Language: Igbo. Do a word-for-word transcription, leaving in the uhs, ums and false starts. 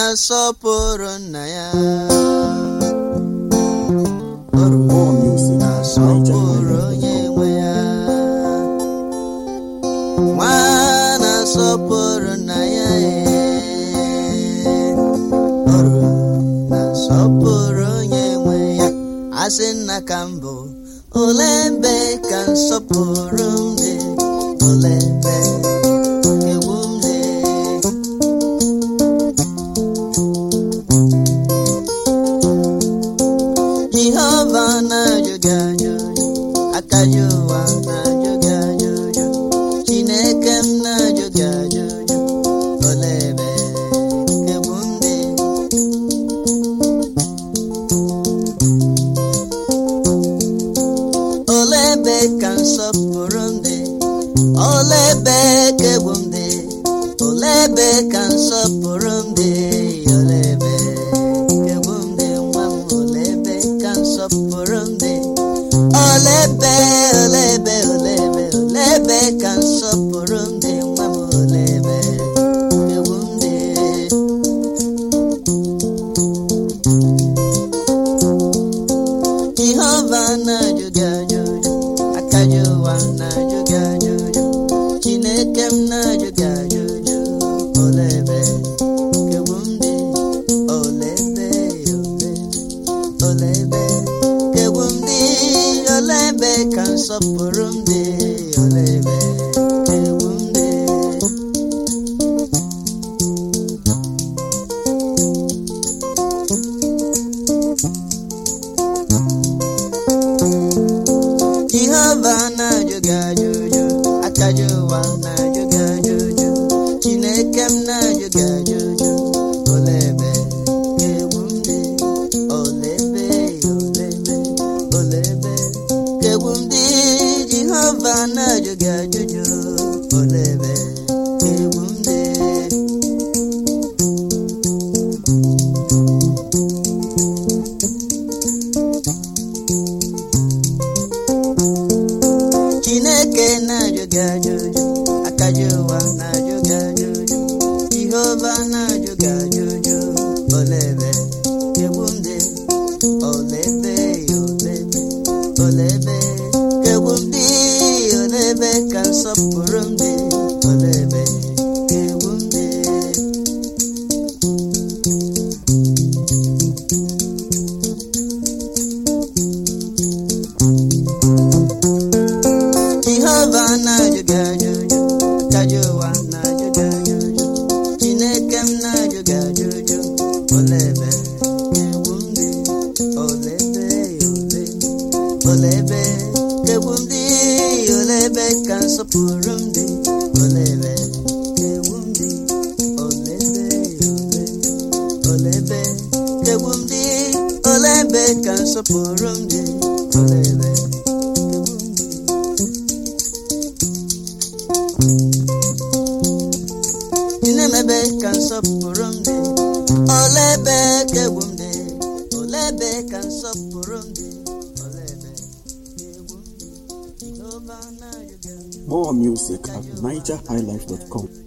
na-asọpụrụ nna ya. More music. Na-asọpụrụ onye nwe ya. Nwa na-asọpụrụ nna ya. Ọrụ na-asọpụrụ onye nwe ya. Asị nna ka mbụ, olee ebe ka nsọpụrụ m dị? Olee ebe ewu m dị? Jehova na-ajụ gị ajụjụ, aka ji ụwa na-ajụ gị ajụjụ, Chineke m na-ajụ gị ajụjụ, olee ebe ewu m dị? Olee ebe ka nsọpụrụ m dị? Olee ebe ka egwu m dị? Olee ebe ka nsọpụrụ m dị? Olee ebe ka egwu m dị? Nwa m, olee ebe ka nsọpụrụ m dị? Olee ebe, olee ebe, olee ebe, olee ebe ka nsọpụrụ m dị? Nwa m, olee ebe ka egwu m dị? Jehova na-ajụ gị ajụjụ, aka ji ụwa na-ajụ gị ajụjụ, Chineke m na-ajụ gị ajụjụ, olee ebe ka egwu m dị? Olee ebe, olee ebe, olee ebe ka egwu m dị? Olee ebe ka nsọpụrụ m dị? Olee ebe ka egwu m dị? Jehova na-ajụ gị ajụjụ, aka ji ụwa na-ajụ gị ajụjụ, Chineke m na-ajụ gị ajụjụ, olee ebe ka egwu m dị? Olee ebe, olee ebe, olee ebe ka egwu m dị? Jehova na-ajụ gị ajụjụ, olee ebe ka egwu m dị? Chineke na-ajụ gị ajụjụ, aka ji ụwa na-ajụ gị ajụjụ, Jehova na-ajụ gị ajụjụ, olee ebe ka egwu m dị? Olee ebe, olee ebe, olee ebe ka egwu m dị? Olee ebe ka nsọpụrụ m dị? Olee ebe ka egwu m dị? Jehova na-ajụ gị ajụjụ, aka ji ụwa na-ajụ gị ajụjụ, Chineke m na-ajụ gị ajụjụ, olee ebe ka egwu m dị? Olee ebe, olee ebe, olee ebe ka egwu m dị? Olee ebe ka nsọpụrụ m dị? Olee ebe ka egwu m dị? Olee ebe, olee ebe, olee ebe ka egwu m dị? Olee ebe ka nsọpụrụ m dị? Olee ebe ka egwu m dị? Ebe ka nsọpụrụ m dị? Olee ebe ka egwu m dị? Olee ebe ka nsọpụrụ m dị? Olee ebe ka egwu m dị? Jehova na-ajụ gị ajụjụ. More music at niger high life dot com.